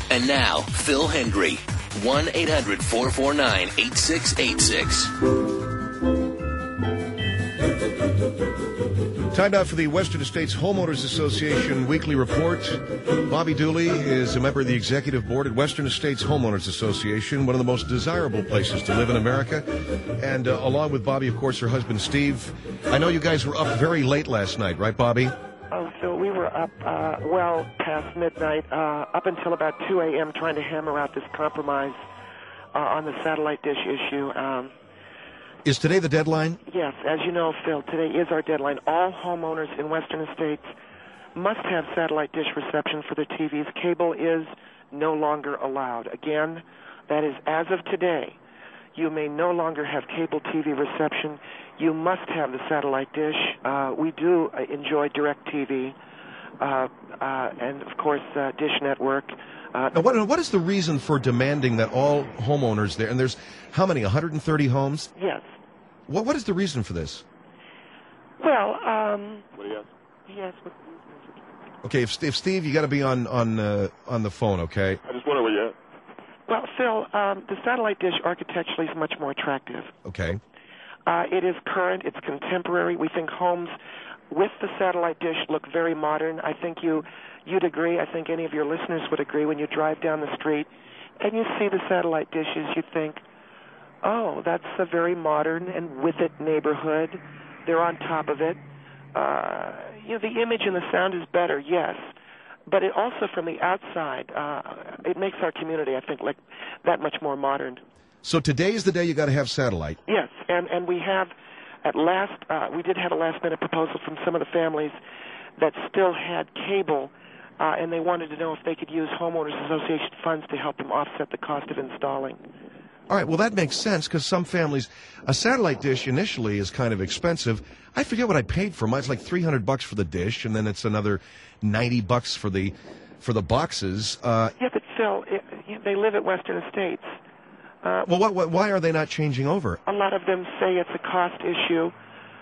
And now, Phil Hendry, 1-800-449-8686. Time now for the Western States Homeowners Association Weekly Report. Bobby Dooley is a member of the Executive Board at Western States Homeowners Association, one of the most desirable places to live in America. And along with Bobby, of course, her husband, Steve. I know you guys were up very late last night, right, Bobby? Oh, Phil, we were up well past midnight, up until about 2 a.m. trying to hammer out this compromise on the satellite dish issue. Is today the deadline? Yes, as you know, Phil, today is our deadline. All homeowners in Western States must have satellite dish reception for their TVs. Cable is no longer allowed. Again, that is as of today. You may no longer have cable TV reception. You must have the satellite dish. We do enjoy DirecTV and, of course, Dish Network. Now, what is the reason for demanding that all homeowners there, and there's how many, 130 homes? Yes. What is the reason for this? Well, What do you ask? yes. Okay, if Steve, you got to be on the phone, okay? I just wonder where you're at. Well, Phil, the satellite dish architecturally is much more attractive. Okay. It is current. It's contemporary. We think homes with the satellite dish look very modern. I think you'd agree. I think any of your listeners would agree. When you drive down the street and you see the satellite dishes, you think, oh, that's a very modern and with it neighborhood. They're on top of it. The image and the sound is better, yes. But it also, from the outside, it makes our community, I think, like that much more modern. So today is the day you got to have satellite. Yes, and we have we did have a last-minute proposal from some of the families that still had cable, and they wanted to know if they could use Homeowners Association funds to help them offset the cost of installing. All right, well, that makes sense because some families, a satellite dish initially is kind of expensive. I forget what I paid for mine. It's like $300 for the dish, and then it's another $90 for the boxes. Yeah, but Phil, they live at Western Estates. Why are they not changing over? A lot of them say it's a cost issue.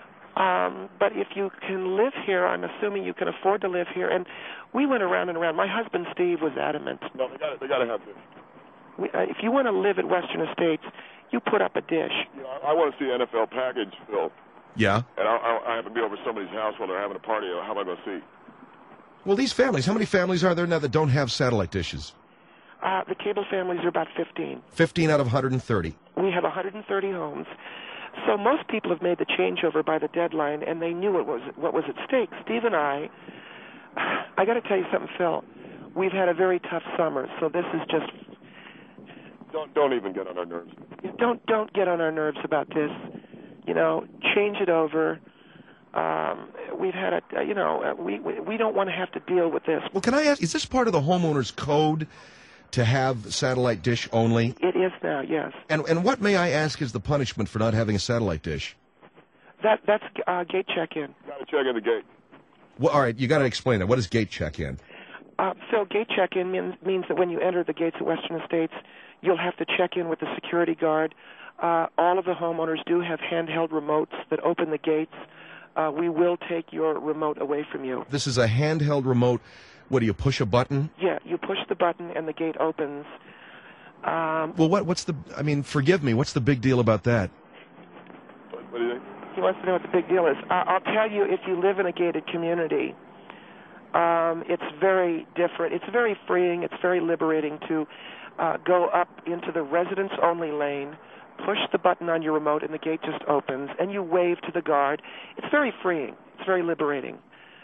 But if you can live here, I'm assuming you can afford to live here. And we went around and around. My husband, Steve, was adamant. No, they got to have this. If you want to live at Western Estates, you put up a dish. I want to see NFL package, Phil. Yeah. And I have to be over somebody's house while they're having a party. How am I going to see? Well, these families, how many families are there now that don't have satellite dishes? The cable families are about 15. 15 out of 130. We have 130 homes. So most people have made the changeover by the deadline, and they knew what was at stake. Steve and I got to tell you something, Phil. We've had a very tough summer, so this is just... Don't even get on our nerves. Don't get on our nerves about this. Change it over. We've had we don't want to have to deal with this. Well, can I ask, is this part of the homeowner's code to have satellite dish only? It is now, yes. And what, may I ask, is the punishment for not having a satellite dish? That's gate check-in. Got to check in the gate. Well, all right, you got to explain that. What is gate check-in? So gate check-in means that when you enter the gates at Western Estates, you'll have to check in with the security guard. All of the homeowners do have handheld remotes that open the gates. We will take your remote away from you. This is a handheld remote. What, do you push a button? Yeah, you push the button and the gate opens. Well, what's the, forgive me, what's the big deal about that? What do you think? He wants to know what the big deal is. I'll tell you, if you live in a gated community, it's very different. It's very freeing. It's very liberating to go up into the residents-only lane, push the button on your remote, and the gate just opens, and you wave to the guard. It's very freeing. It's very liberating.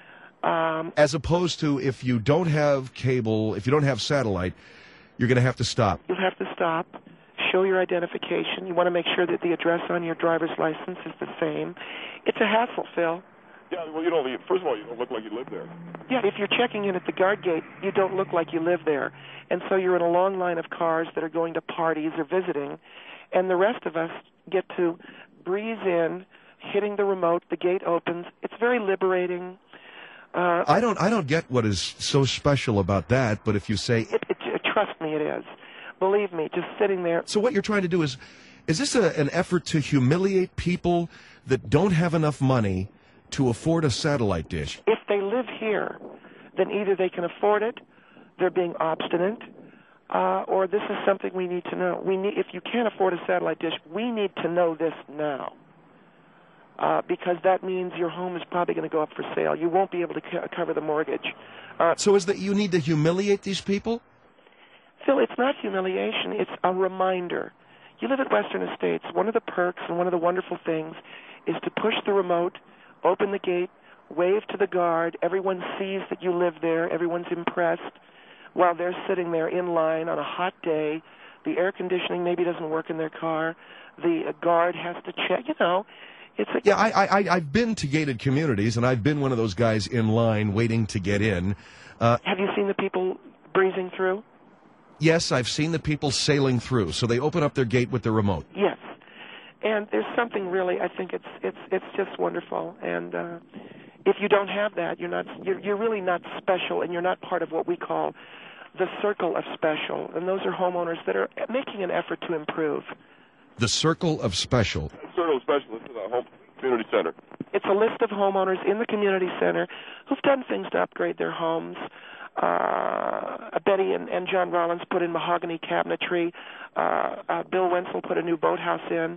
As opposed to if you don't have cable, if you don't have satellite, you're going to have to stop. You'll have to stop, show your identification. You want to make sure that the address on your driver's license is the same. It's a hassle, Phil. Yeah, well, first of all, you don't look like you live there. Yeah, if you're checking in at the guard gate, you don't look like you live there. And so you're in a long line of cars that are going to parties or visiting, and the rest of us get to breeze in, hitting the remote, the gate opens. It's very liberating. I don't get what is so special about that, but if you say... Trust me, it is. Believe me, just sitting there... So what you're trying to do is this an effort to humiliate people that don't have enough money to afford a satellite dish? If they live here, then either they can afford it, they're being obstinate, or this is something we need to know. If you can't afford a satellite dish, we need to know this now, because that means your home is probably going to go up for sale. You won't be able to cover the mortgage. So is that you need to humiliate these people? Phil, it's not humiliation. It's a reminder. You live at Western Estates. One of the perks and one of the wonderful things is to push the remote, open the gate, wave to the guard. Everyone sees that you live there. Everyone's impressed while they're sitting there in line on a hot day. The air conditioning maybe doesn't work in their car. The guard has to check. I've been to gated communities, and I've been one of those guys in line waiting to get in. Have you seen the people breezing through? Yes, I've seen the people sailing through. So they open up their gate with the remote. Yes, and there's something really. I think it's just wonderful. And if you don't have that, you're really not special, and you're not part of what we call the circle of special. And those are homeowners that are making an effort to improve. The circle of special. Circle of special is the home community center. It's a list of homeowners in the community center who've done things to upgrade their homes. Betty and John Rollins put in mahogany cabinetry. Bill Wenzel put a new boathouse in.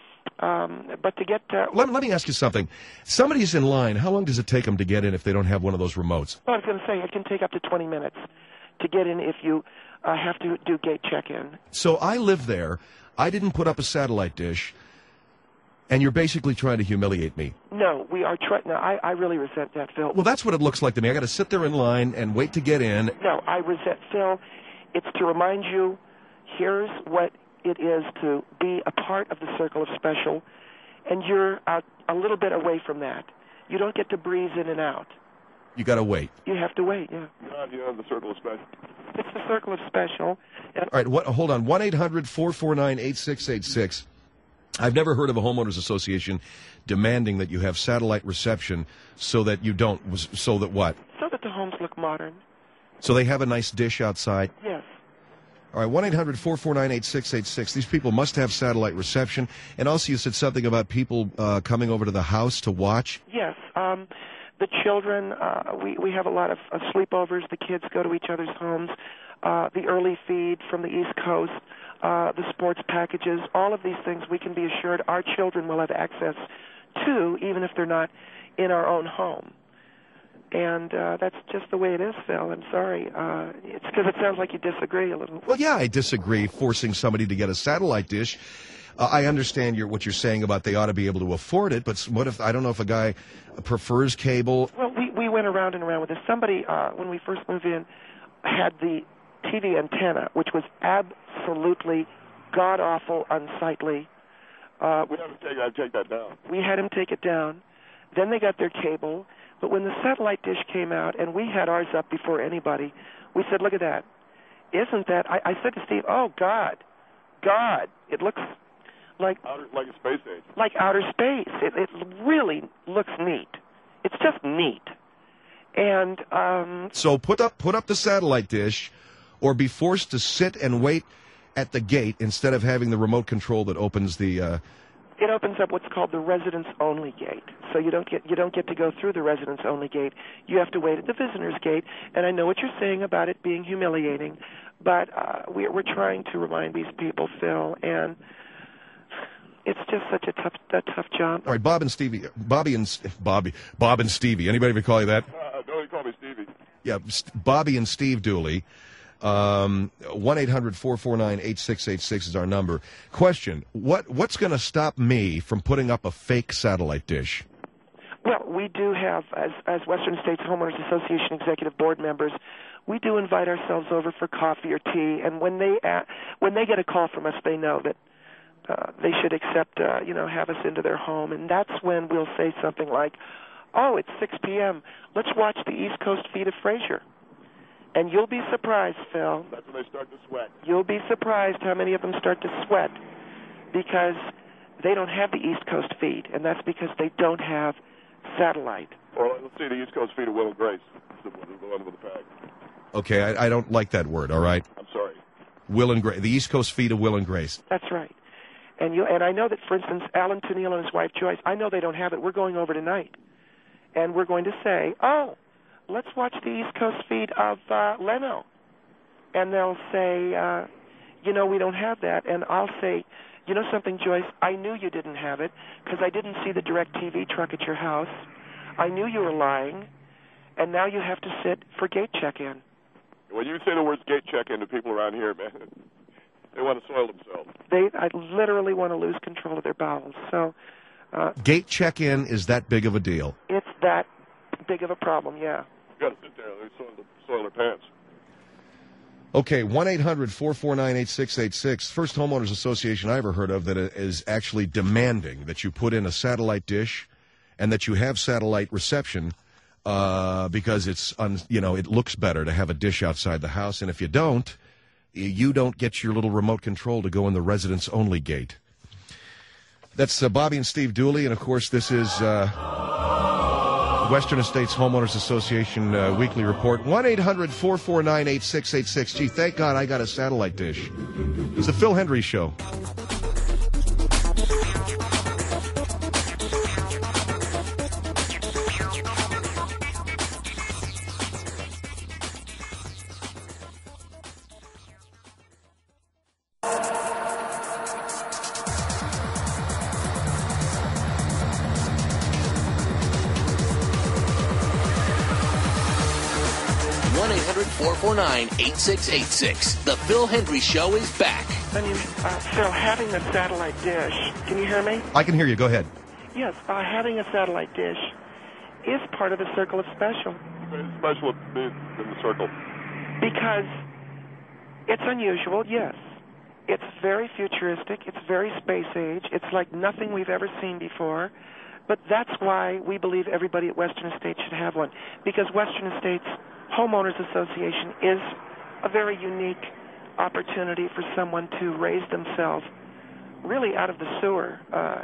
But to get... Let me ask you something. Somebody's in line. How long does it take them to get in if they don't have one of those remotes? I was going to say, it can take up to 20 minutes to get in if you have to do gate check-in. So I live there. I didn't put up a satellite dish, and you're basically trying to humiliate me. No, we are trying... No, I really resent that, Phil. Well, that's what it looks like to me. I got to sit there in line and wait to get in. No, I resent... Phil, it's to remind you, here's what it is to be a part of the circle of special, and you're a little bit away from that. You don't get to breeze in and out. You got to wait. You have to wait, yeah. You're on the circle of special. It's the circle of special. All right, hold on. 1-800-449-8686. I've never heard of a homeowners association demanding that you have satellite reception so that you don't... So that what? So that the homes look modern. So they have a nice dish outside? Yes. All right, 1-800-449-8686. These people must have satellite reception. And also you said something about people coming over to the house to watch? Yes. The children, we have a lot of sleepovers. The kids go to each other's homes. The early feed from the East Coast, the sports packages, all of these things we can be assured our children will have access to, even if they're not in our own home. And that's just the way it is, Phil. I'm sorry. It's because it sounds like you disagree a little. Well, yeah, I disagree forcing somebody to get a satellite dish. I understand what you're saying about they ought to be able to afford it, but what if, I don't know if a guy prefers cable. Well, we went around and around with this. Somebody, when we first moved in, had the TV antenna, which was absolutely god-awful, unsightly. We had to take that down. We had him take it down. Then they got their cable. But when the satellite dish came out, and we had ours up before anybody, we said, look at that. Isn't that... I said to Steve, oh, God, it looks like a space age. Like outer space. It really looks neat. It's just neat. And so put up the satellite dish, or be forced to sit and wait at the gate instead of having the remote control that opens the. It opens up what's called the residence-only gate. So you don't get to go through the residence-only gate. You have to wait at the visitor's gate. And I know what you're saying about it being humiliating, but we're trying to remind these people, Phil, and it's just such a tough job. All right, Bob and Stevie. Bob and Stevie. Anybody ever call you that? Don't call me Stevie. Yeah, Bobby and Steve Dooley. 1-800-449-8686 is our number. Question: What's going to stop me from putting up a fake satellite dish? Well, we do have, as Western States Homeowners Association executive board members, we do invite ourselves over for coffee or tea. And when they get a call from us, they know that they should accept, have us into their home. And that's when we'll say something like, "Oh, it's 6 p.m. Let's watch the East Coast feed of Frasier." And you'll be surprised, Phil. That's when they start to sweat. You'll be surprised how many of them start to sweat because they don't have the East Coast feed, and that's because they don't have satellite. Or let's see the East Coast feed of Will and Grace, the one with the pack. Okay, I don't like that word, all right? I'm sorry. Will and Grace, the East Coast feed of Will and Grace. That's right. And I know that, for instance, Alan Tennille and his wife Joyce, I know they don't have it. We're going over tonight, and we're going to say, oh, let's watch the East Coast feed of Leno. and they'll say, we don't have that. And I'll say, you know something, Joyce? I knew you didn't have it because I didn't see the DirecTV truck at your house. I knew you were lying, and now you have to sit for gate check-in. When you say the words gate check-in to people around here, man, they want to soil themselves. I literally want to lose control of their bowels. So, gate check-in is that big of a deal? It's that big of a problem, yeah. You got to sit there. They soil their pants. Okay, 1-800-449-8686. First homeowners association I ever heard of that is actually demanding that you put in a satellite dish and that you have satellite reception because it looks better to have a dish outside the house. And if you don't get your little remote control to go in the residence-only gate. That's Bobby and Steve Dooley, and, of course, this is Western Estates Homeowners Association weekly report. 1-800-449-8686. Gee, thank God I got a satellite dish. It's the Phil Hendrie Show. The Phil Hendrie Show is back. Phil, having a satellite dish, can you hear me? I can hear you. Go ahead. Yes, having a satellite dish is part of the circle of special. Special in the circle. Because it's unusual, yes. It's very futuristic. It's very space age. It's like nothing we've ever seen before. But that's why we believe everybody at Western Estates should have one. Because Western Estates Homeowners Association is a very unique opportunity for someone to raise themselves really out of the sewer.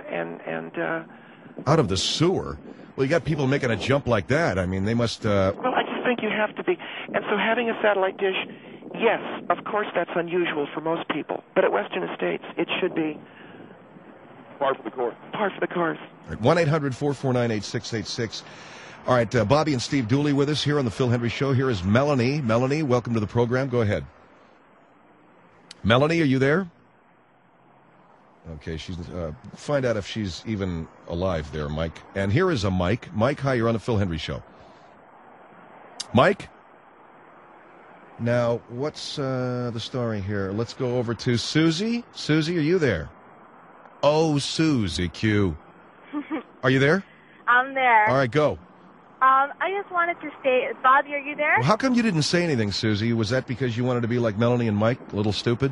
Out of the sewer? Well, you got people making a jump like that. I mean, they must... Well, I just think you have to be. And so having a satellite dish, yes, of course that's unusual for most people. But at Western Estates, it should be... Par for the course. Par for the course. Right, 1-800-449-8686. All right, Bobby and Steve Dooley with us here on the Phil Hendrie Show. Here is Melanie. Melanie, welcome to the program. Go ahead. Melanie, are you there? Okay, she's find out if she's even alive there, Mike. And here is a Mike. Mike, hi, you're on the Phil Hendrie Show. Mike? Now, what's the story here? Let's go over to Susie. Susie, are you there? Oh, Susie Q. Are you there? I'm there. All right, go. I just wanted to say, Bobby, are you there? Well, how come you didn't say anything, Susie? Was that because you wanted to be like Melanie and Mike, a little stupid?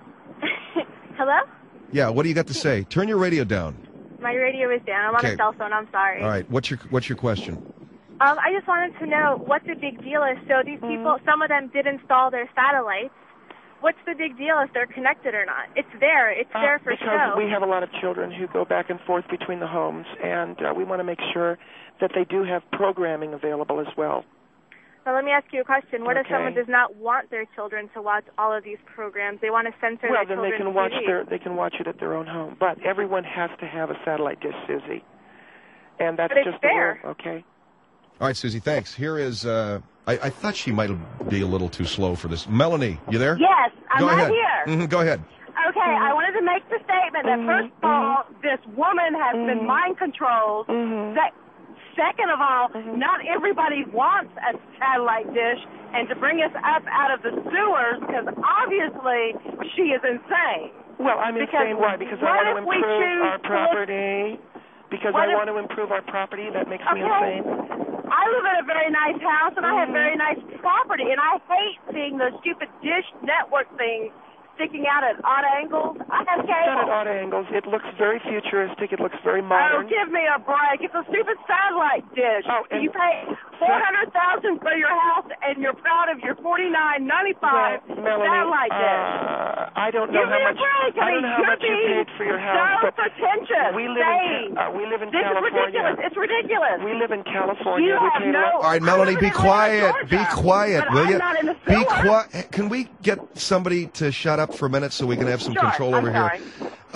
Hello? Yeah, what do you got to say? Turn your radio down. My radio is down. I'm on a cell phone. I'm sorry. All right, what's your question? I just wanted to know what the big deal is. So these people, some of them did install their satellites. What's the big deal if they're connected or not? It's there. It's there for show. Because we have a lot of children who go back and forth between the homes, and we want to make sure that they do have programming available as well. Well, let me ask you a question. What if someone does not want their children to watch all of these programs? They want to censor their children's TV. Well, then they can watch it at their own home. But everyone has to have a satellite dish, Susie. And that's just fair. The rule, okay? All right, Susie, thanks. Here is, I thought she might be a little too slow for this. Melanie, you there? Yes, I'm right here. Mm-hmm, go ahead. Okay, I wanted to make the statement that first of all, this woman has been mind controlled. Second of all, not everybody wants a satellite dish, and to bring us up out of the sewers, because obviously she is insane. Well, I'm insane. Why? Because I want to improve our property. Because I want to improve our property. That makes me insane. I live in a very nice house, and I have very nice property, and I hate seeing those stupid dish network things sticking out at odd angles. I have cable. It's not at odd angles. It looks very futuristic. It looks very modern. Oh, give me a break. It's a stupid satellite dish. Oh, and you pay $400,000 for your house, and you're proud of your $49.95 satellite dish. I don't know how much. I don't know how much you paid for your house. So pretentious. We live in California. It's ridiculous. We live in California. You have no. All right, Melanie, be quiet. Be quiet, will you? Not in the be quiet. Can we get somebody to shut up for a minute so we can have some control over here?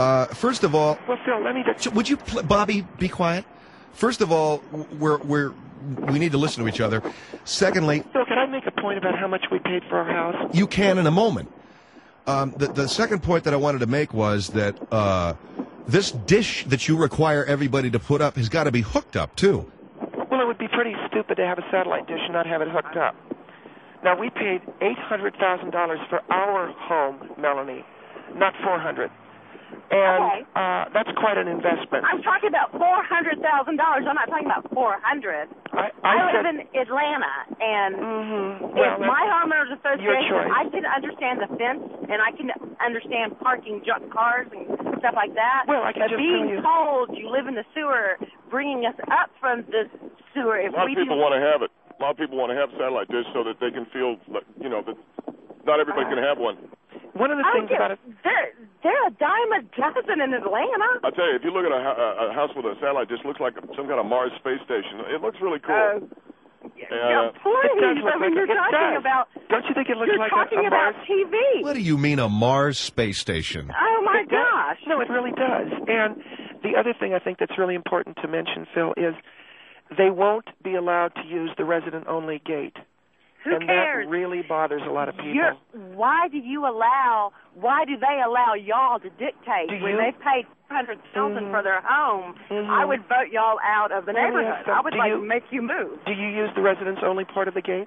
First of all, well, Phil, let me just... would you, Bobby, be quiet? First of all, we're we need to listen to each other. Secondly, Phil, can I make a point about how much we paid for our house? you can in a moment. The second point that I wanted to make was that this dish that you require everybody to put up has got to be hooked up, too. Well, it would be pretty stupid to have a satellite dish and not have it hooked up. Now, we paid $800,000 for our home, Melanie, not $400,000. And that's quite an investment. I'm talking about $400,000. I'm not talking about $400,000. I live in Atlanta, and if my homeowners association, I can understand the fence, and I can understand parking junk cars and stuff like that. Well, I can but just being tell you. told you live in the sewer, bringing us up from the sewer, if A lot we of people do, want to have it. A lot of people want to have satellite dish so that they can feel, that not everybody can have one. One of the things about it. They're a dime a dozen in Atlanta. I'll tell you, if you look at a house with a satellite dish, it looks like some kind of Mars space station. It looks really cool. Please, You're talking about. Don't you think it looks You're like talking a about Mars? TV. What do you mean a Mars space station? Oh my gosh! No, it really does. And the other thing I think that's really important to mention, Phil, is they won't be allowed to use the resident-only gate. Who and cares? That really bothers a lot of people. Why do they allow y'all to dictate when they paid $100,000 for their home? I would vote y'all out of the neighborhood. I would make you move. Do you use the residents-only part of the gate?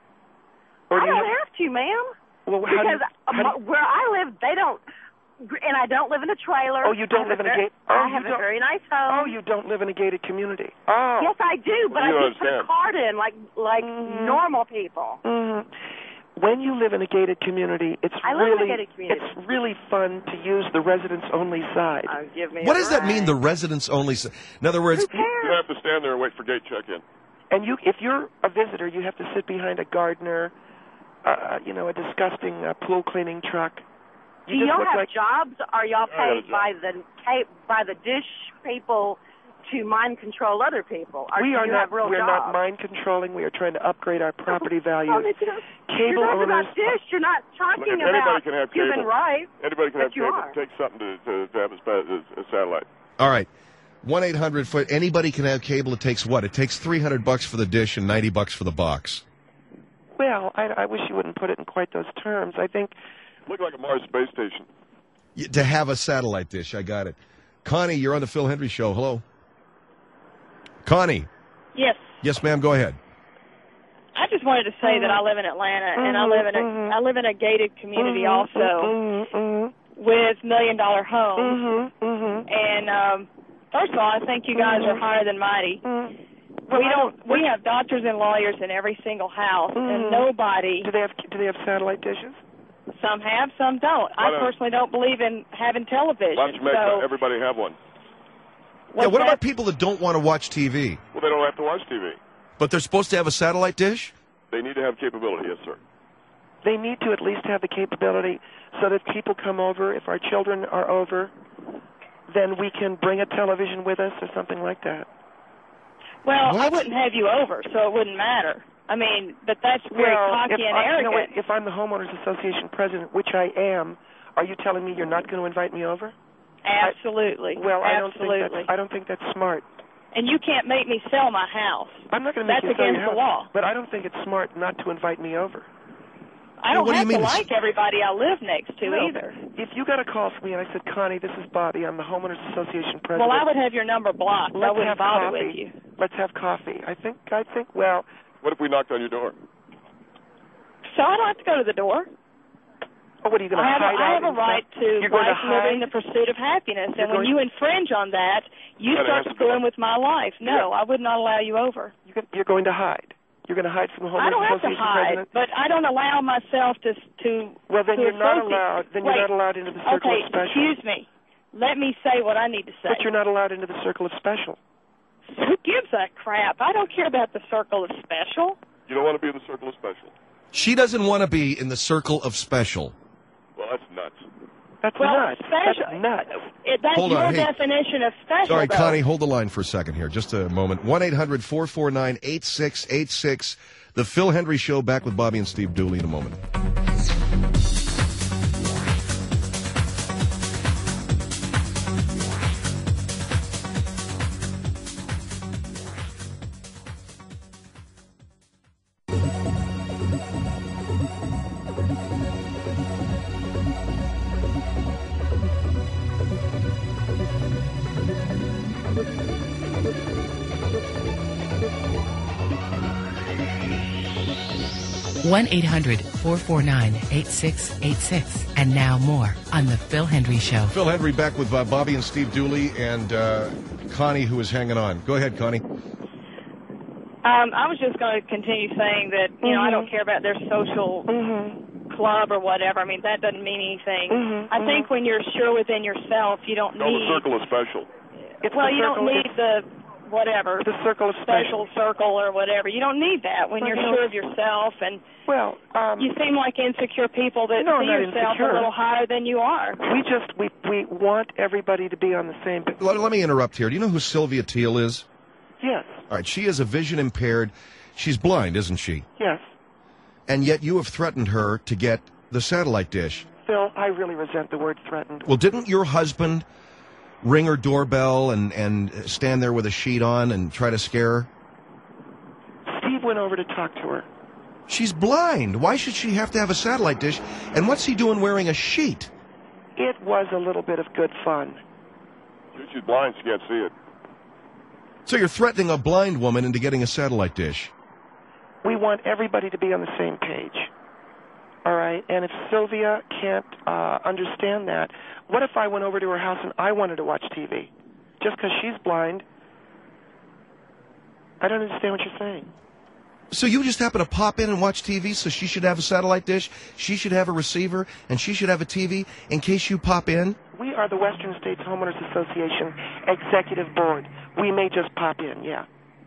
I don't have to, ma'am. Well, because where I live, they don't. And I don't live in a trailer. Oh, you don't live in a gate? I have a very nice home. Oh, you don't live in a gated community. Oh. Yes, I do, but I just put a card in like normal people. When you live in a gated community, it's really fun to use the residents-only side. What does that mean, the residents-only side? In other words, you have to stand there and wait for gate check-in. And if you're a visitor, you have to sit behind a gardener, a disgusting pool cleaning truck. Do y'all have jobs? Are y'all paid by the dish people to mind control other people? Or we're not mind controlling. We are trying to upgrade our property value. Cable you're owners. About dish. You're not talking about human rights. Anybody can have cable. It takes something to have a satellite. All right. 1-800 anybody can have cable. It takes what? It takes $300 for the dish and $90 for the box. Well, I wish you wouldn't put it in quite those terms. I think. Look like a Mars space station. To have a satellite dish, I got it. Connie, you're on the Phil Hendry Show. Hello. Connie. Yes. Yes, ma'am. Go ahead. I just wanted to say that I live in Atlanta, and I live in a gated community also with $1 million homes. And first of all, I think you guys are higher than mighty. We have doctors and lawyers in every single house, and nobody. Do they have satellite dishes? Some have, some don't. I personally don't believe in having television. Why don't you make everybody have one? What about people that don't want to watch TV? Well, they don't have to watch TV. But they're supposed to have a satellite dish? They need to have capability, yes, sir. They need to at least have the capability so that people come over. If our children are over, then we can bring a television with us or something like that. Well, I wouldn't have you over, so it wouldn't matter. I mean, but that's very cocky and arrogant. If I'm the Homeowners Association president, which I am, are you telling me you're not going to invite me over? Absolutely. I don't think that's smart. And you can't make me sell my house. I'm not going to make you sell your house. That's against the law. But I don't think it's smart not to invite me over. I don't have to like everybody I live next to either. If you got a call from me and I said, Connie, this is Bobby, I'm the Homeowners Association president. Well, I would have your number blocked. I wouldn't bother with you. Let's have coffee. I think, well. What if we knocked on your door? So I don't have to go to the door. Oh, what are you going to hide out? I have a right to life living the pursuit of happiness, and when you infringe on that, you start screwing with my life. No, I would not allow you over. You're going to hide. You're going to hide from the Homeowners Association president? I don't have to hide, but I don't allow myself to Well, then you're not allowed. Then you're not allowed into the circle of special. Excuse me. Let me say what I need to say. But you're not allowed into the circle of special. Who gives a crap? I don't care about the circle of special. You don't want to be in the circle of special. She doesn't want to be in the circle of special. Well, that's nuts. That's nuts. That's nuts. That's your definition of special. Sorry, Connie, hold the line for a second here. Just a moment. 1-800-449-8686. The Phil Hendry Show, back with Bobby and Steve Dooley in a moment. 1-800-449-8686. And now more on The Phil Hendry Show. Phil Hendry back with Bobby and Steve Dooley and Connie, who is hanging on. Go ahead, Connie. I was just going to continue saying that, you know, I don't care about their social club or whatever. I mean, that doesn't mean anything. I think when you're sure within yourself, you don't need... the circle is special. You don't need the whatever. The circle of special circle or whatever. You don't need that when you're sure of yourself. And you seem like insecure people that see yourself a little higher than you are. We want everybody to be on the same page. Let me interrupt here. Do you know who Sylvia Teal is? Yes. All right, she is a vision impaired. She's blind, isn't she? Yes. And yet you have threatened her to get the satellite dish. Phil, I really resent the word threatened. Well, didn't your husband ring her doorbell and stand there with a sheet on and try to scare her? Steve went over to talk to her. She's blind. Why should she have to have a satellite dish? And what's he doing wearing a sheet? It was a little bit of good fun. She's blind, she can't see it. So you're threatening a blind woman into getting a satellite dish? We want everybody to be on the same page. All right? And if Sylvia can't understand that, what if I went over to her house and I wanted to watch TV? Just because she's blind? I don't understand what you're saying. So you just happen to pop in and watch TV, so she should have a satellite dish, she should have a receiver, and she should have a TV in case you pop in? We are the Western States Homeowners Association Executive Board. We may just pop in, yeah.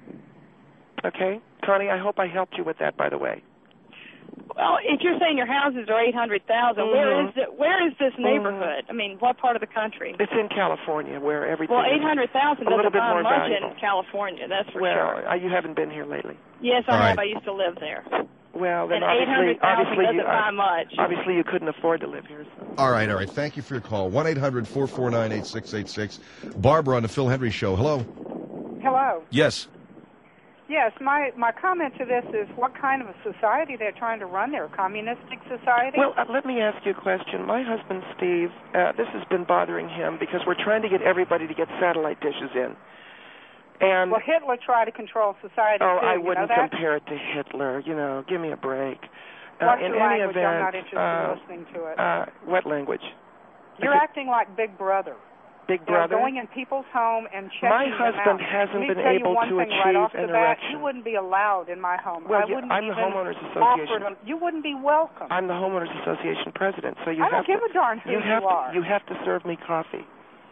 Okay? Connie, I hope I helped you with that, by the way. Well, if you're saying your houses are 800,000, where is this neighborhood? I mean, what part of the country? It's in California, where everything. Well, 800,000 doesn't sound much valuable. in California. That's for sure. Well, you haven't been here lately. Yes, I have. I used to live there. Well, then and 800,000 doesn't buy much. Obviously, you couldn't afford to live here. So. All right. Thank you for your call. 1-800-449-8686. Barbara on the Phil Hendry Show. Hello. Hello. Yes. Yes, my comment to this is what kind of a society they're trying to run there, a communistic society? Well, let me ask you a question. My husband, Steve, this has been bothering him because we're trying to get everybody to get satellite dishes in. And well, Hitler tried to control society, Oh, too. I wouldn't compare it to Hitler. Give me a break. What's in the any language? event, I'm not interested in listening to it. What language? You're acting like Big Brother. Big Brother? Going in people's home and checking My them husband out. hasn't been Let me able tell you to one thing achieve right off an the bat, erection. you wouldn't be allowed in my home. Well, I wouldn't I'm the even Homeowners offer Association. them. You wouldn't be welcome. I'm the Homeowners Association president, so you I have don't give a darn who you are. You have to serve me coffee.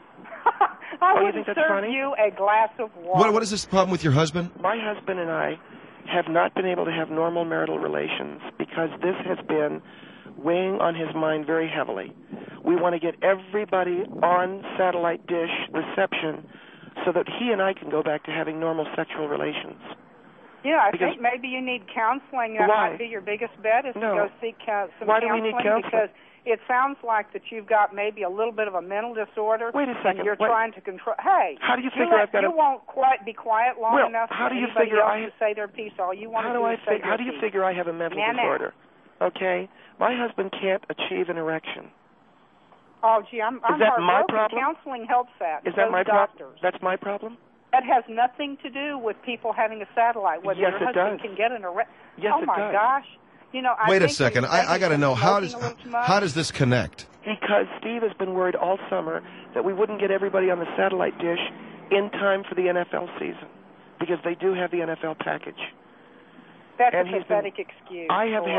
I you would think that's serve funny? you a glass of water. What is this problem with your husband? My husband and I have not been able to have normal marital relations because this has been weighing on his mind very heavily. We want to get everybody on satellite dish reception so that he and I can go back to having normal sexual relations. Yeah, I think maybe you need counseling. That might be your biggest bet is to go seek some Why counseling. do we need counseling? Because it sounds like that you've got maybe a little bit of a mental disorder. Wait a second. And you're trying to control. Hey, how do you figure I've got you won't quite be quiet long enough how for do you anybody figure else to say their piece. All you want to do is say How do you figure I have a mental disorder? Okay, my husband can't achieve an erection. Oh, gee, I'm Is that my heartbroken. problem? Counseling helps that. Is that my problem? That's my problem? That has nothing to do with people having a satellite. Whether Yes, your it husband does. can get an erection. Yes, oh it my does. gosh! I Wait a think second. I got to know how does this connect? Because Steve has been worried all summer that we wouldn't get everybody on the satellite dish in time for the NFL season, because they do have the NFL package. That's a pathetic excuse. I have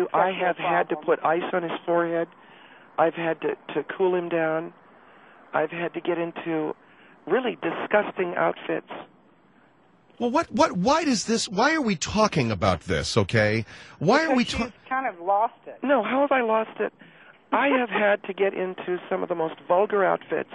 had to put ice on his forehead. I've had to cool him down. I've had to get into really disgusting outfits. Well, why are we talking about this, okay? Why are we talking? Kind of lost it. No, how have I lost it? I have had to get into some of the most vulgar outfits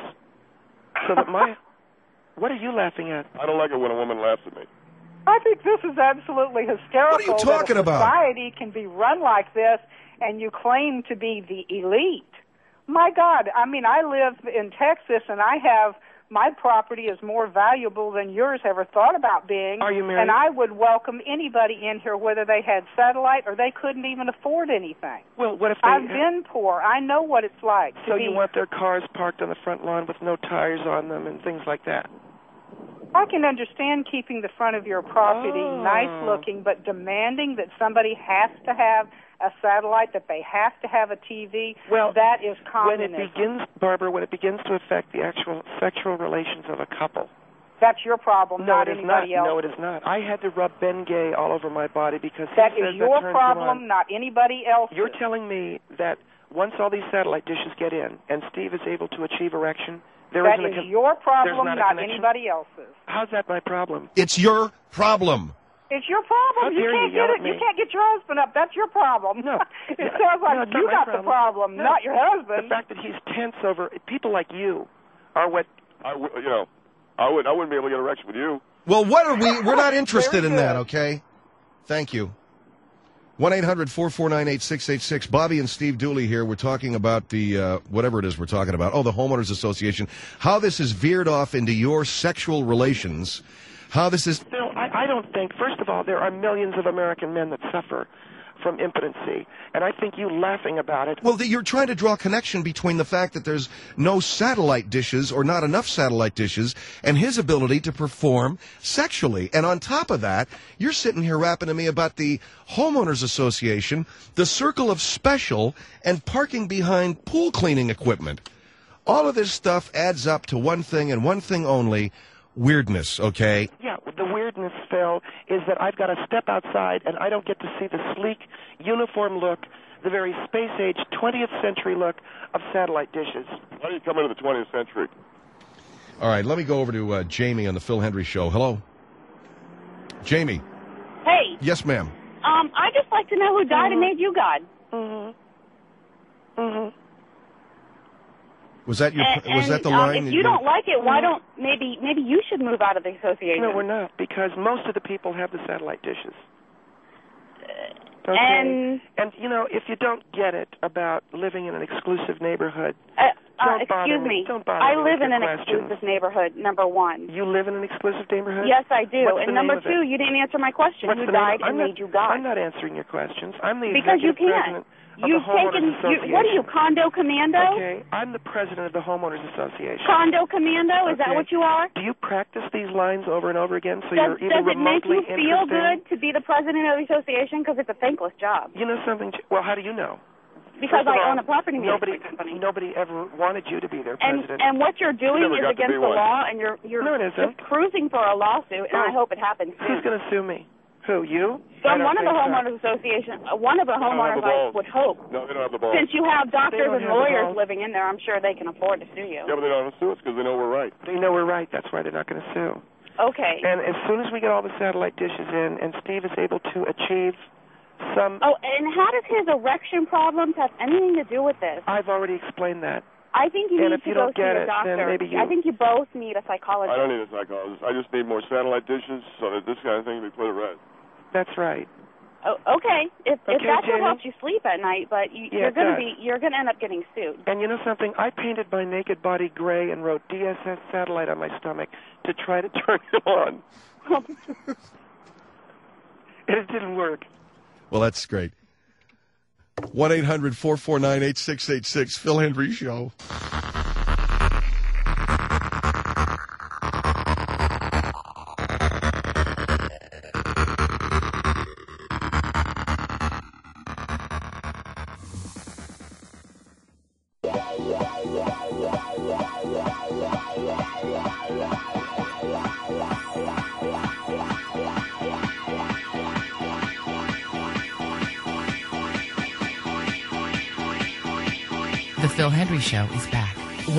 so that What are you laughing at? I don't like it when a woman laughs at me. I think this is absolutely hysterical. What are you talking about? Society can be run like this, and you claim to be the elite. My God, I mean, I live in Texas, and my property is more valuable than yours ever thought about being. Are you married? And I would welcome anybody in here, whether they had satellite or they couldn't even afford anything. Well, what if they... I've been poor. I know what it's like. So you want their cars parked on the front lawn with no tires on them and things like that? I can understand keeping the front of your property nice looking, but demanding that somebody has to have a satellite, that they have to have a TV, that is communism. When it begins, Barbara, when it begins to affect the actual sexual relations of a couple. That's your problem, not anybody else. No, it is not. I had to rub Bengay all over my body because that is your problem, not anybody else's. You're telling me that once all these satellite dishes get in and Steve is able to achieve erection, that is your problem, not anybody else's. How's that my problem? It's your problem. It's your problem. You can't get it. You can't get your husband up. That's your problem. No. It sounds like you got the problem, not your husband. The fact that he's tense over people like you are what I wouldn't be able to get erection with you. Well, what are we? We're not interested in that. Okay. Thank you. 1-800-449-8686. Bobby and Steve Dooley here. We're talking about the, whatever it is we're talking about. Oh, the Homeowners Association. How this has veered off into your sexual relations. How this is... No, I don't think, first of all, there are millions of American men that suffer from impotency. And I think you laughing about it... Well, you're trying to draw a connection between the fact that there's no satellite dishes or not enough satellite dishes and his ability to perform sexually. And on top of that, you're sitting here rapping to me about the Homeowners Association, the Circle of Special, and parking behind pool cleaning equipment. All of this stuff adds up to one thing and one thing only: weirdness, okay? Yeah, the weirdness, Phil, is that I've got to step outside and I don't get to see the sleek, uniform look, the very space-age 20th century look of satellite dishes. Why do you come into the 20th century? All right, let me go over to Jamie on the Phil Hendry Show. Hello? Jamie. Hey. Yes, ma'am. I'd just like to know who died and made you God. Was that was that the line? If you don't like it, why don't maybe you should move out of the association? No, we're not, because most of the people have the satellite dishes. Okay. And you know, if you don't get it about living in an exclusive neighborhood, excuse me. Don't bother I me live with in an your questions. exclusive neighborhood. Number one. You live in an exclusive neighborhood? Yes, I do. What's and the number name of two, it? you didn't answer my question. What's Who the name? died and made you God? I'm not answering your questions. I'm the because you executive can't. president of You've the Homeowners taken. Association. What are you, Condo Commando? Okay, I'm the president of the Homeowners Association. Condo Commando? Is that Okay. what you are? Do you practice these lines over and over again so you're even Does it make remotely you feel interesting? good to be the president of the association? Because it's a thankless job. You know something? Well, how do you know? Because First of I all, own a property management company. Nobody ever wanted you to be their president. And what you're doing never is got to against be the one. law, and you're No, it isn't. just cruising for a lawsuit, and I hope it happens soon. Who's going to sue me? Who, you? From one of the homeowners association, one of the homeowners, I would hope. No, they don't have the balls. Since you have doctors don't and have the lawyers balls. living in there, I'm sure they can afford to sue you. Yeah, but they don't have to sue us because they know we're right. They know we're right. That's why they're not going to sue. Okay. And as soon as we get all the satellite dishes in and Steve is able to achieve some... Oh, and how does his erection problems have anything to do with this? I've already explained that. I think you And need if to you go don't see get a it, doctor. then maybe you- I think you both need a psychologist. I don't need a psychologist. I just need more satellite dishes so that this kind of thing can be put at rest. That's right. Oh, okay. If Okay, that's what Jamie? helps you sleep at night, but Yeah, you're gonna end up getting sued. And you know something? I painted my naked body gray and wrote DSS satellite on my stomach to try to turn it on. And it didn't work. Well, that's great. 1-800-449-8686. Phil Hendry Show. The Phil Hendry Show is back.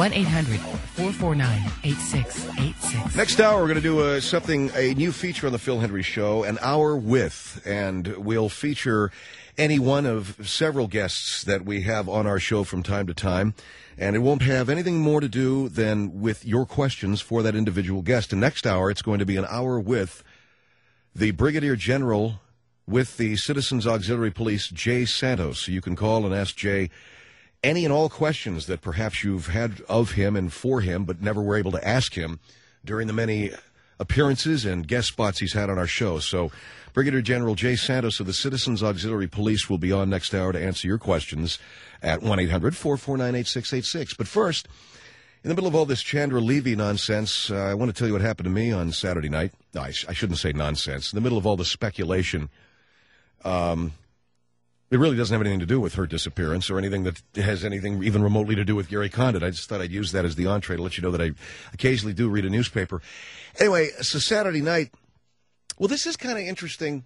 1-800-449-8686. Next hour, we're going to do a new feature on the Phil Hendry Show, An Hour With, and we'll feature any one of several guests that we have on our show from time to time, and it won't have anything more to do than with your questions for that individual guest. And next hour, it's going to be an hour with the Brigadier General with the Citizens Auxiliary Police, Jay Santos. So you can call and ask Jay any and all questions that perhaps you've had of him and for him, but never were able to ask him during the many appearances and guest spots he's had on our show. So Brigadier General Jay Santos of the Citizens Auxiliary Police will be on next hour to answer your questions at 1-800-449-8686. But first, In the middle of all this Chandra Levy nonsense, I want to tell you what happened to me on Saturday night. No, I shouldn't say nonsense. In the middle of all the speculation, it really doesn't have anything to do with her disappearance or anything that has anything even remotely to do with Gary Condit. I just thought I'd use that as the entree to let you know that I occasionally do read a newspaper. Anyway, so Saturday night, well, this is kind of interesting.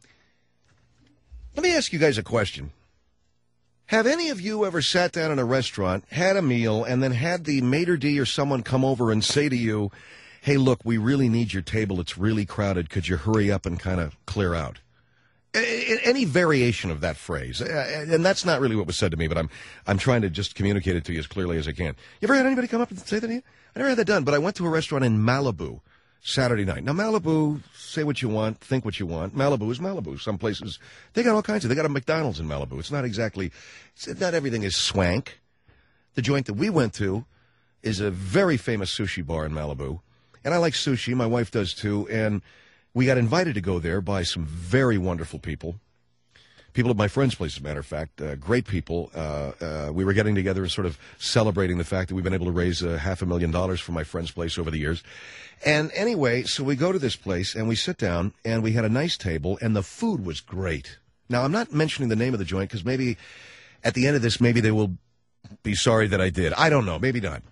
Let me ask you guys a question. Have any of you ever sat down in a restaurant, had a meal, and then had the maitre d' or someone come over and say to you, hey, look, we really need your table. It's really crowded. Could you hurry up and kind of clear out? Any variation of that phrase. And that's not really what was said to me, but I'm trying to just communicate it to you as clearly as I can. You ever had anybody come up and say that to you? I never had that done, but I went to a restaurant in Malibu Saturday night. Now, Malibu, say what you want, think what you want. Malibu is Malibu. Some places, they got all kinds of, they got a McDonald's in Malibu. It's not exactly, not everything is swank. The joint that we went to is a very famous sushi bar in Malibu. And I like sushi. My wife does too. And we got invited to go there by some very wonderful people. People at my friend's place, as a matter of fact, great people. We were getting together and sort of celebrating the fact that we've been able to raise $500,000 for my friend's place over the years. And anyway, so we go to this place and we sit down and we had a nice table and the food was great. Now, I'm not mentioning the name of the joint because maybe at the end of this, maybe they will be sorry that I did. I don't know. Maybe not.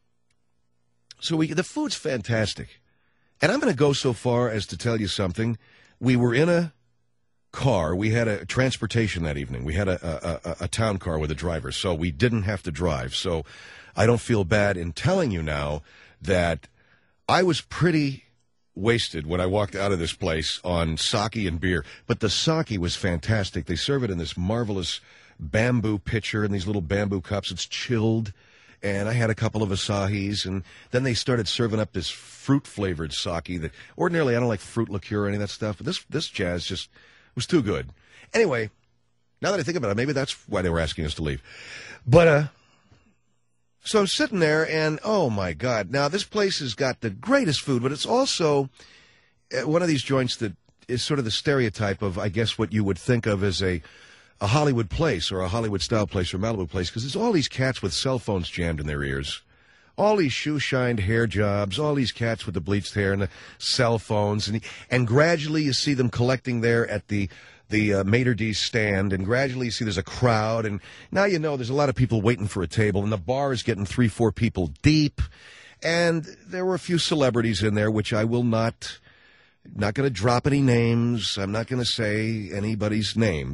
So the food's fantastic. And I'm going to go so far as to tell you something. We were in a car. We had a transportation that evening. We had a town car with a driver, so we didn't have to drive. So I don't feel bad in telling you now that I was pretty wasted when I walked out of this place on sake and beer. But the sake was fantastic. They serve it in this marvelous bamboo pitcher in these little bamboo cups. It's chilled. And I had a couple of Asahis, and then they started serving up this fruit-flavored sake that ordinarily I don't like fruit liqueur or any of that stuff, but this jazz just was too good. Anyway, now that I think about it, maybe that's why they were asking us to leave. But, so I'm sitting there, and oh, my God. Now, this place has got the greatest food, but it's also one of these joints that is sort of the stereotype of, I guess, what you would think of as a Hollywood place or a Hollywood-style place or Malibu place, because there's all these cats with cell phones jammed in their ears, all these shoe-shined hair jobs, all these cats with the bleached hair and the cell phones, and gradually you see them collecting there at the maitre d's stand, and gradually you see there's a crowd, and now you know there's a lot of people waiting for a table, and the bar is getting 3-4 people deep, and there were a few celebrities in there, which I will not going to drop any names. I'm not going to say anybody's name.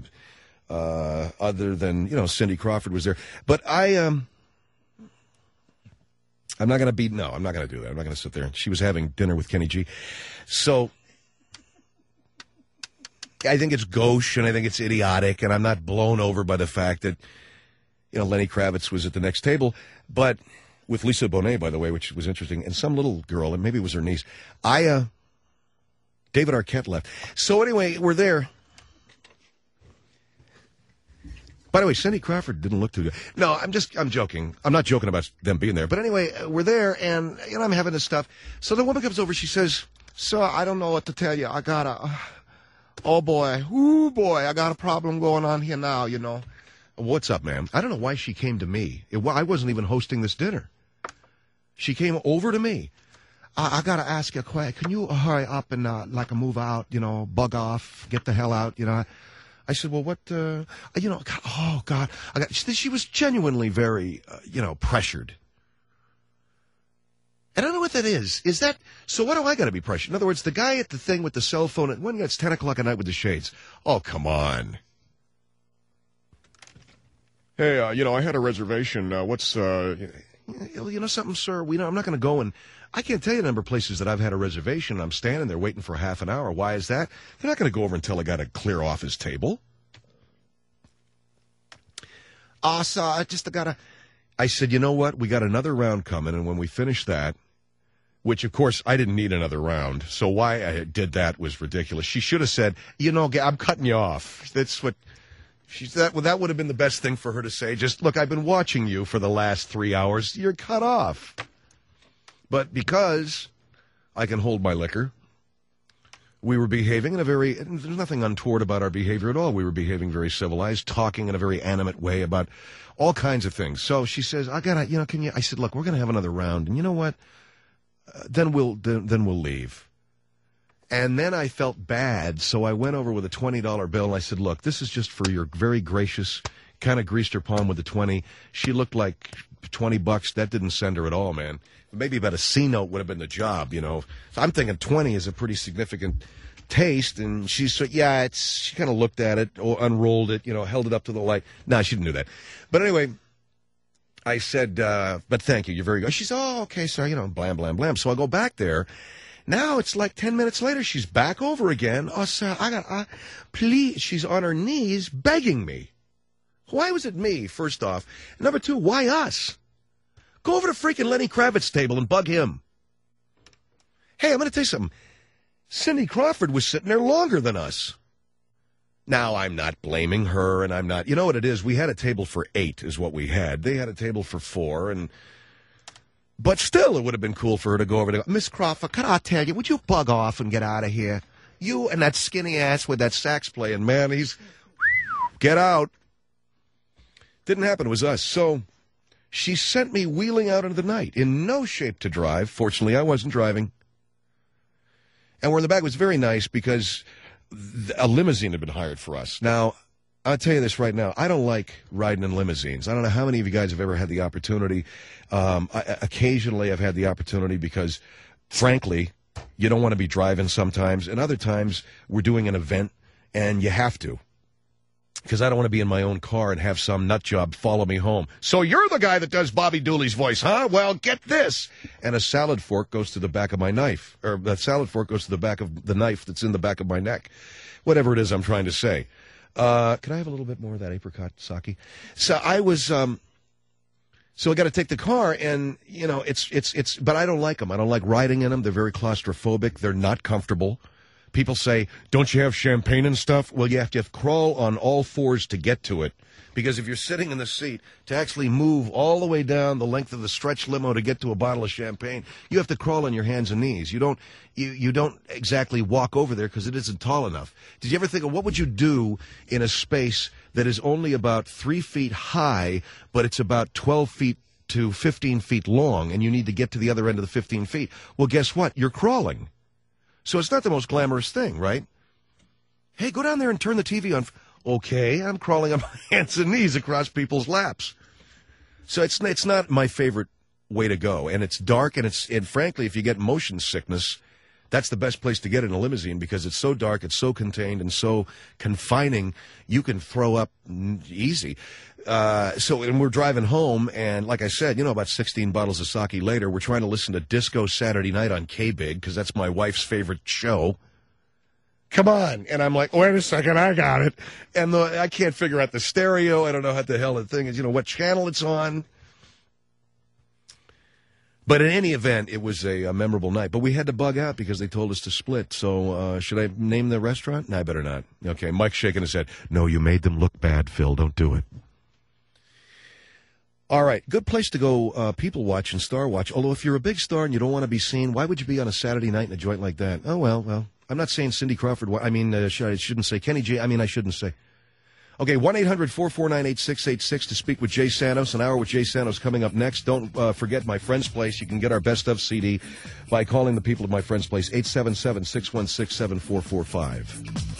Other than, Cindy Crawford was there. But I'm not going to I'm not going to do that. I'm not going to sit there. She was having dinner with Kenny G. So I think it's gauche and I think it's idiotic, and I'm not blown over by the fact that, Lenny Kravitz was at the next table, but with Lisa Bonet, by the way, which was interesting, and some little girl, and maybe it was her niece. David Arquette left. So anyway, we're there. By the way, Cindy Crawford didn't look too good. No, I'm joking. I'm not joking about them being there. But anyway, we're there, and I'm having this stuff. So the woman comes over. She says, "Sir, I don't know what to tell you. I got I got a problem going on here now, What's up, ma'am? I don't know why she came to me. I wasn't even hosting this dinner. She came over to me. I got to ask you a question. Can you hurry up and move out, bug off, get the hell out, I said, well, what, oh, God. She was genuinely very, pressured. And I don't know what that is. Is that, so what do I got to be pressured? In other words, the guy at the thing with the cell phone, when it's 10 o'clock at night with the shades. Oh, come on. Hey, I had a reservation. What's, something, sir? I'm not going to go and, I can't tell you the number of places that I've had a reservation. I'm standing there waiting for half an hour. Why is that? You're not going to go over and tell a guy to clear off his table. Sir, I said, you know what? We got another round coming, and when we finish that, which, of course, I didn't need another round, so why I did that was ridiculous. She should have said, I'm cutting you off. That's what she said. Well, that would have been the best thing for her to say. Just, look, I've been watching you for the last 3 hours. You're cut off. But because I can hold my liquor, We were behaving in a very, there's nothing untoward about our behavior at all. We were behaving very civilized, talking in a very animate way about all kinds of things. So she says, I said, look, we're going to have another round. And you know what? Then we'll leave. And then I felt bad. So I went over with a $20 bill and I said, look, this is just for your very gracious, kind of greased her palm with the 20. She looked like $20. That didn't send her at all, man. Maybe about a C note would have been the job, you know. So I'm thinking 20 is a pretty significant taste. And she said, yeah, she kind of looked at it or unrolled it, you know, held it up to the light. No, she didn't do that. But anyway, I said, but thank you. You're very good. She said, oh, okay, sir, you know, blam, blam, blam. So I go back there. Now it's like 10 minutes later. She's back over again. Oh, sir, please. She's on her knees begging me. Why was it me, first off? Number two, why us? Go over to freaking Lenny Kravitz's table and bug him. Hey, I'm going to tell you something. Cindy Crawford was sitting there longer than us. Now, I'm not blaming her, and I'm not... You know what it is? We had a table for 8 is what we had. They had a table for 4, and... But still, it would have been cool for her to go over to... Miss Crawford, can I tell you, would you bug off and get out of here? You and that skinny ass with that sax playing, man, he's... Get out. Didn't happen. It was us. So... She sent me wheeling out into the night, in no shape to drive. Fortunately, I wasn't driving. And we're in the back. It was very nice because a limousine had been hired for us. Now, I'll tell you this right now. I don't like riding in limousines. I don't know how many of you guys have ever had the opportunity. Occasionally, I've had the opportunity because, frankly, you don't want to be driving sometimes. And other times, we're doing an event, and you have to. Because I don't want to be in my own car and have some nut job follow me home. So you're the guy that does Bobby Dooley's voice, huh? Well, get this. And a salad fork goes to the back of my knife. Or that salad fork goes to the back of the knife that's in the back of my neck. Whatever it is I'm trying to say. Can I have a little bit more of that apricot sake? So I was... So I got to take the car, and, you know, it's... But I don't like them. I don't like riding in them. They're very claustrophobic. They're not comfortable. People say, don't you have champagne and stuff? Well, you have to crawl on all fours to get to it. Because if you're sitting in the seat, to actually move all the way down the length of the stretch limo to get to a bottle of champagne, you have to crawl on your hands and knees. You don't exactly walk over there because it isn't tall enough. Did you ever think of what would you do in a space that is only about 3 feet high, but it's about 12 feet to 15 feet long, and you need to get to the other end of the 15 feet? Well, guess what? You're crawling. So it's not the most glamorous thing, right? Hey, go down there and turn the TV on. Okay, I'm crawling on my hands and knees across people's laps. So it's not my favorite way to go. And it's dark, and frankly, if you get motion sickness, that's the best place to get in a limousine because it's so dark, it's so contained, and so confining, you can throw up easy. And we're driving home, and like I said, you know, about 16 bottles of sake later, we're trying to listen to Disco Saturday Night on K-Big, because that's my wife's favorite show. Come on. And I'm like, wait a second, I got it. And I can't figure out the stereo. I don't know what the hell the thing is, you know, what channel it's on. But in any event, it was a memorable night. But we had to bug out because they told us to split. So should I name the restaurant? No, I better not. Okay, Mike's shaking his head. No, you made them look bad, Phil. Don't do it. All right, good place to go people watch and star watch. Although if you're a big star and you don't want to be seen, why would you be on a Saturday night in a joint like that? Oh, well, I'm not saying Cindy Crawford. I mean, I shouldn't say Kenny G. I mean, I shouldn't say. Okay, 1-800-449-8686 to speak with Jay Santos. An hour with Jay Santos coming up next. Don't forget My Friend's Place. You can get our Best Of CD by calling the people of My Friend's Place, 877-616-7445.